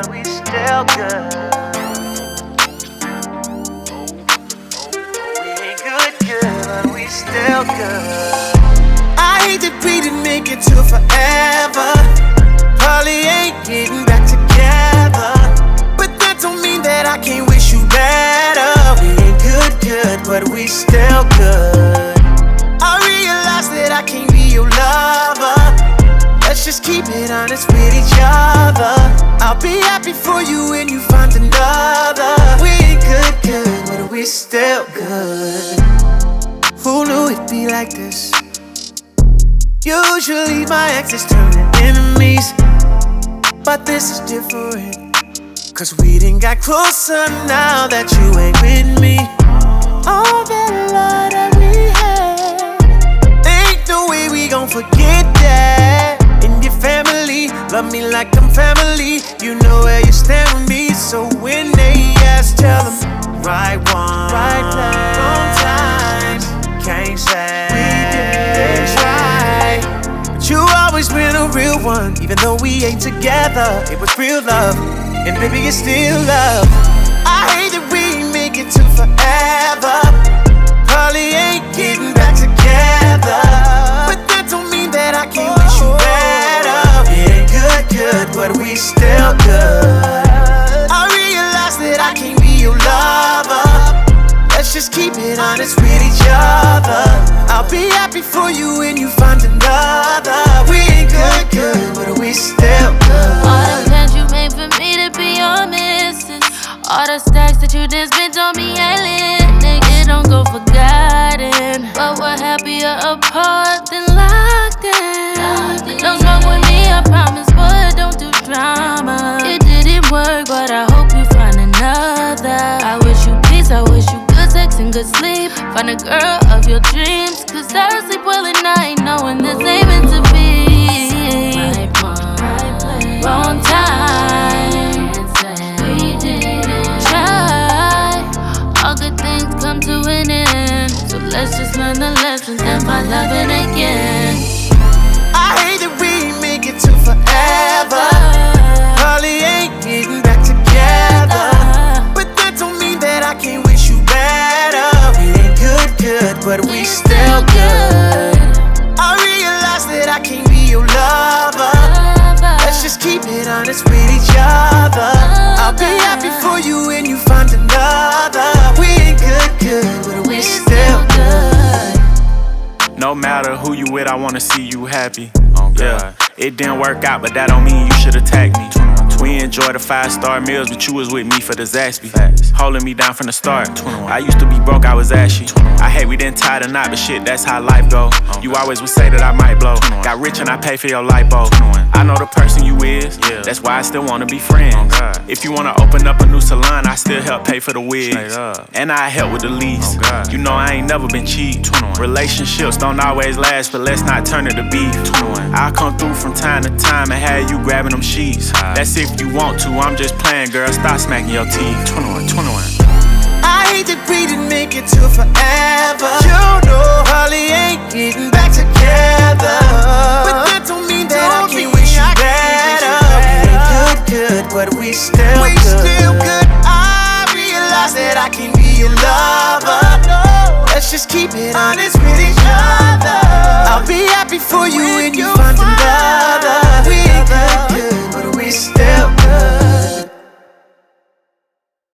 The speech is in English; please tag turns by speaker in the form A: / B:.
A: but we still good. We ain't good, but we still good.
B: I hate that we didn't make it to forever. Probably ain't getting back together, but that don't mean that I can't wish you better. We ain't good, but we still good. I realize that I can't be your lover. Let's just keep it honest with each other. I'll be happy for you when you find another. We ain't good, but we still good. Who knew it'd be like this? Usually my exes turn to enemies, but this is different. Cause we done got closer now that you ain't with me. All that love that we had, ain't no way we gon' forget that. And your family love me like I'm family. You know where you stand with me. So when they ask, tell them right one, right place, wrong time. Can't say we didn't try, but you always been a real one. Even though we ain't together, it was real love, and baby it's still love. I hate that we ain't make it to forever. Probably ain't getting back together, but that don't mean that I can't wish you better. We ain't good, but we still good. I realize that I can't be your lover. Let's just keep it honest with each other. I'll be happy for you when you find another. We ain't good, but we still good.
C: All the plans you made for me to be your missus, all the stacks that you done spent on me ain't lit. Nigga, don't go forgotten, but we're happier apart than locked in. Don't smoke with me, I promise, but don't do drama. It didn't work, but I hope you find another. I wish you peace, I wish you good sex and good sleep. Find a girl of your dreams, cause I sleep well at night knowing this ain't meant to be. Right one, right place, wrong time. We didn't try. All good things come to an end, so let's just learn the lessons and find loving again.
B: I hate that we ain't make it to forever. Probably ain't getting back together, but that don't mean that I can't wish you better. We ain't good, but we still good. I realize that I can't be your lover. Let's just keep it honest with each other. I'll be happy for you when you find another. We ain't good, but we still good.
D: No matter who you with, I wanna see you happy. Yeah, it didn't work out, but that don't mean you should attack me. We enjoy the 5-star meals, but you was with me for the Zaxby. Holding me down from the start. I used to be broke, I was ashy. I hate we didn't tie the knot, but shit, that's how life go. You always would say that I might blow. Got rich and I pay for your light bulb. I know the person you is, that's why I still wanna be friends. If you wanna open up a new salon, I still help pay for the wigs. And I help with the lease. You know I ain't never been cheap. Relationships don't always last, but let's not turn it to beef. I'll come through from time to time and have you grabbing them sheets. That's if you want to, I'm just playing, girl, stop smacking your teeth. 21.
B: I hate that we didn't make it to forever. You know, probably ain't getting back together, but that don't mean that I can't wish you better. We ain't good, but we still good. I realize that I can't be your lover. Let's just keep it honest with each other. I'll be happy for you when you find another.